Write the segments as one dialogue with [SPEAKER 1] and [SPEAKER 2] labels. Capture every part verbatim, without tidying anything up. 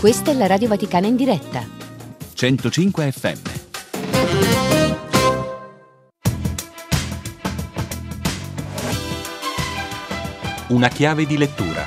[SPEAKER 1] Questa è la Radio Vaticana in diretta.
[SPEAKER 2] centocinque effe emme. Una chiave di lettura.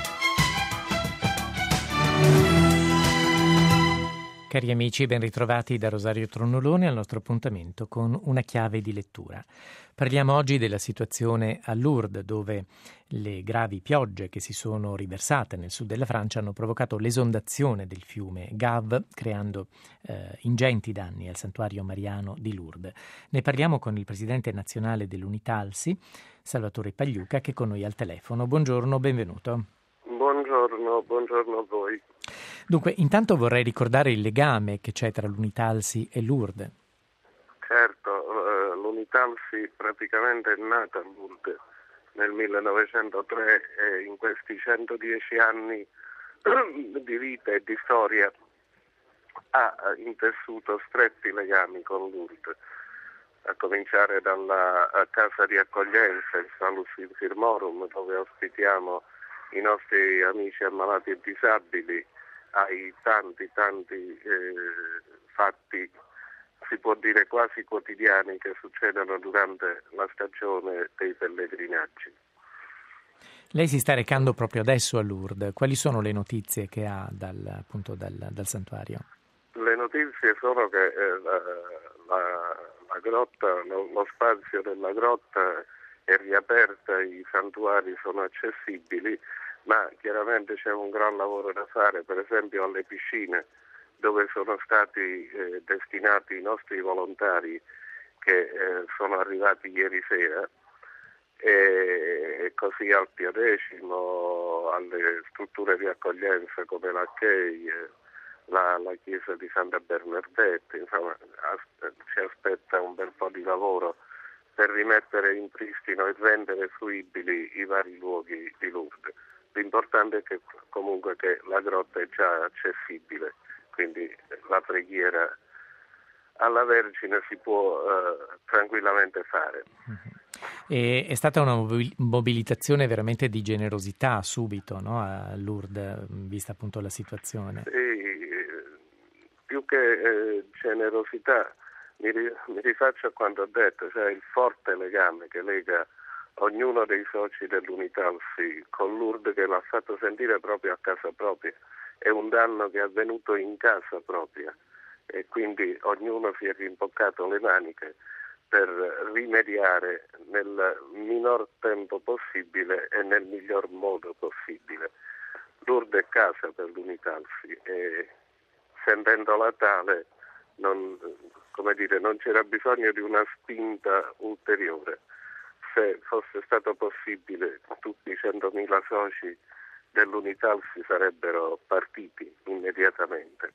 [SPEAKER 3] Cari amici, ben ritrovati da Rosario Tronnolone al nostro appuntamento con Una chiave di lettura. Parliamo oggi della situazione a Lourdes, dove le gravi piogge che si sono riversate nel sud della Francia hanno provocato l'esondazione del fiume Gave, creando eh, ingenti danni al santuario mariano di Lourdes. Ne parliamo con il presidente nazionale dell'Unitalsi, Salvatore Pagliuca, che è con noi al telefono. Buongiorno, benvenuto.
[SPEAKER 4] Buongiorno, buongiorno a voi.
[SPEAKER 3] Dunque, intanto vorrei ricordare il legame che c'è tra l'Unitalsi e Lourdes.
[SPEAKER 4] Certo, eh, l'Unitalsi praticamente è nata a Lourdes nel millenovecentotre e in questi centodieci anni di vita e di storia ha intessuto stretti legami con Lourdes, a cominciare dalla casa di accoglienza, il Salus Infirmorum, dove ospitiamo i nostri amici ammalati e disabili, ai tanti tanti eh, fatti, si può dire quasi quotidiani, che succedono durante la stagione dei pellegrinaggi.
[SPEAKER 3] Lei si sta recando proprio adesso a Lourdes. Quali sono le notizie che ha dal, appunto, dal, dal santuario?
[SPEAKER 4] Le notizie sono che eh, la, la, la grotta, lo, lo spazio della grotta è riaperta, i santuari sono accessibili, ma chiaramente c'è un gran lavoro da fare, per esempio alle piscine, dove sono stati eh, destinati i nostri volontari che eh, sono arrivati ieri sera, e così al Pio Decimo, alle strutture di accoglienza come la Chei, la, la chiesa di Santa Bernardetta. Insomma, as- ci aspetta un bel po' di lavoro per rimettere in pristino e rendere fruibili i vari luoghi di Lourdes. L'importante è che comunque che la grotta è già accessibile, quindi la preghiera alla Vergine si può eh, tranquillamente fare.
[SPEAKER 3] E è stata una mobilitazione veramente di generosità subito, no? A Lourdes, vista appunto la situazione.
[SPEAKER 4] Sì, più che eh, generosità mi, ri- mi rifaccio a quanto ho detto, cioè il forte legame che lega ognuno dei soci dell'Unitalsi con Lourdes, che l'ha fatto sentire proprio a casa propria. È un danno che è avvenuto in casa propria e quindi ognuno si è rimboccato le maniche per rimediare nel minor tempo possibile e nel miglior modo possibile. Lourdes è casa per l'Unitalsi e sentendola tale non, come dire, non c'era bisogno di una spinta ulteriore. Se fosse stato possibile, tutti i centomila soci dell'Unitalsi sarebbero partiti immediatamente.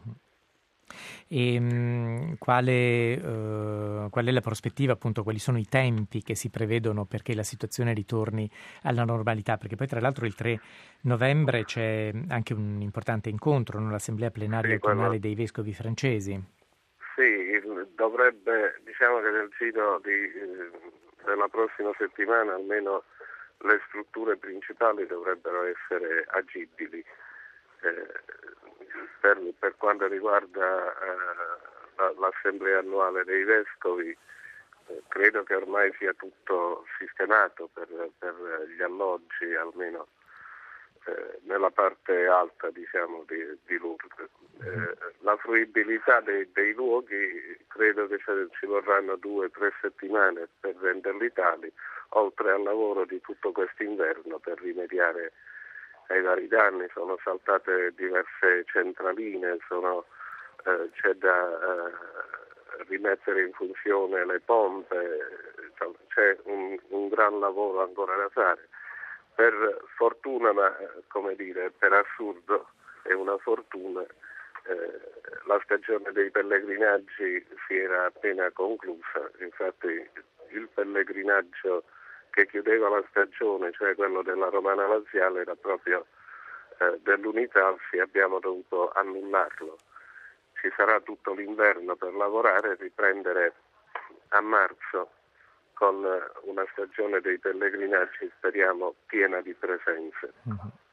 [SPEAKER 3] E mh, quale, uh, qual è la prospettiva, appunto, quali sono i tempi che si prevedono perché la situazione ritorni alla normalità? Perché poi tra l'altro il tre novembre c'è anche un importante incontro nell'Assemblea plenaria
[SPEAKER 4] Sì,
[SPEAKER 3] autunnale
[SPEAKER 4] quello...
[SPEAKER 3] dei vescovi francesi.
[SPEAKER 4] Sì, dovrebbe, diciamo che nel giro di, eh, della prossima settimana almeno le strutture principali dovrebbero essere agibili. Eh, per, per quanto riguarda eh, la, l'assemblea annuale dei vescovi, eh, credo che ormai sia tutto sistemato per, per gli alloggi, almeno eh, nella parte alta, diciamo, di, di Lourdes. Eh, la fruibilità dei, dei luoghi credo che ci vorranno due o tre settimane per renderli tali, oltre al lavoro di tutto quest'inverno per rimediare ai vari danni. Sono saltate diverse centraline, sono, eh, c'è da eh, rimettere in funzione le pompe, insomma, c'è un, un gran lavoro ancora da fare. Per fortuna, ma come dire, per assurdo è una fortuna, eh, la stagione dei pellegrinaggi si era appena conclusa. Infatti il pellegrinaggio che chiudeva la stagione, cioè quello della Romana Laziale, era proprio eh, dell'Unitalsi, abbiamo dovuto annullarlo. Ci sarà tutto l'inverno per lavorare e riprendere a marzo con una stagione dei pellegrinaggi, speriamo, piena di presenze.
[SPEAKER 3] Mm-hmm.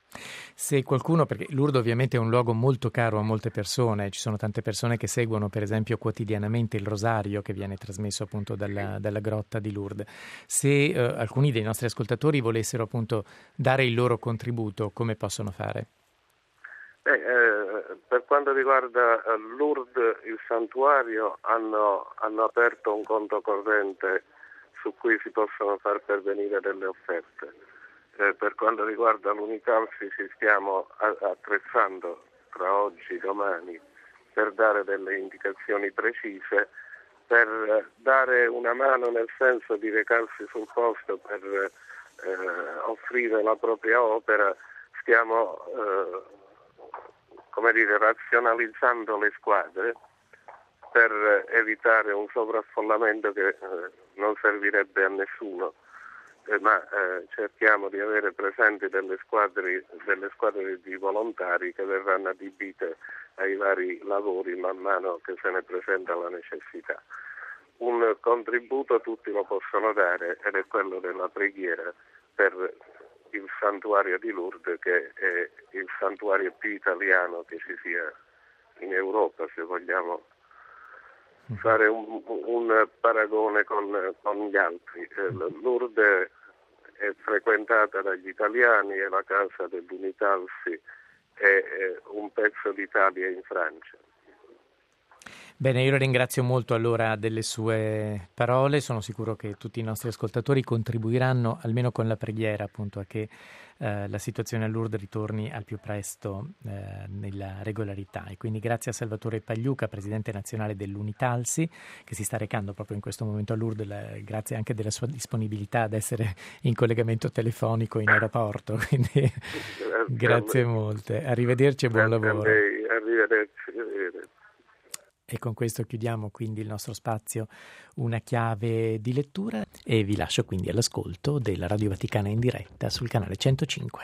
[SPEAKER 3] Se qualcuno, perché Lourdes ovviamente è un luogo molto caro a molte persone, ci sono tante persone che seguono per esempio quotidianamente il rosario che viene trasmesso appunto dalla, dalla grotta di Lourdes, se eh, alcuni dei nostri ascoltatori volessero appunto dare il loro contributo, come possono fare?
[SPEAKER 4] Eh, eh, per quanto riguarda Lourdes, il santuario, hanno, hanno aperto un conto corrente su cui si possono far pervenire delle offerte. Eh, per quanto riguarda l'Unitalsi ci stiamo attrezzando tra oggi e domani per dare delle indicazioni precise, per dare una mano nel senso di recarsi sul posto per eh, offrire la propria opera. Stiamo eh, come dire, razionalizzando le squadre per evitare un sovraffollamento che eh, non servirebbe a nessuno. Eh, ma eh, cerchiamo di avere presenti delle squadre, delle squadre di volontari che verranno adibite ai vari lavori man mano che se ne presenta la necessità. Un contributo tutti lo possono dare ed è quello della preghiera per il santuario di Lourdes, che è il santuario più italiano che ci sia in Europa, se vogliamo fare un, un paragone con, con gli altri. Eh, Lourdes è frequentata dagli italiani, è la casa dell'Unitalsi, è, è un pezzo d'Italia in Francia.
[SPEAKER 3] Bene, io la ringrazio molto allora delle sue parole, sono sicuro che tutti i nostri ascoltatori contribuiranno almeno con la preghiera appunto a che eh, la situazione a Lourdes ritorni al più presto eh, nella regolarità, e quindi grazie a Salvatore Pagliuca, presidente nazionale dell'Unitalsi, che si sta recando proprio in questo momento a Lourdes, la, grazie anche della sua disponibilità ad essere in collegamento telefonico in aeroporto, quindi grazie, grazie molte, arrivederci e buon
[SPEAKER 4] grazie
[SPEAKER 3] lavoro.
[SPEAKER 4] A lei. Arrivederci, arrivederci.
[SPEAKER 3] E con questo chiudiamo quindi il nostro spazio Una chiave di lettura e vi lascio quindi all'ascolto della Radio Vaticana in diretta sul canale centocinque.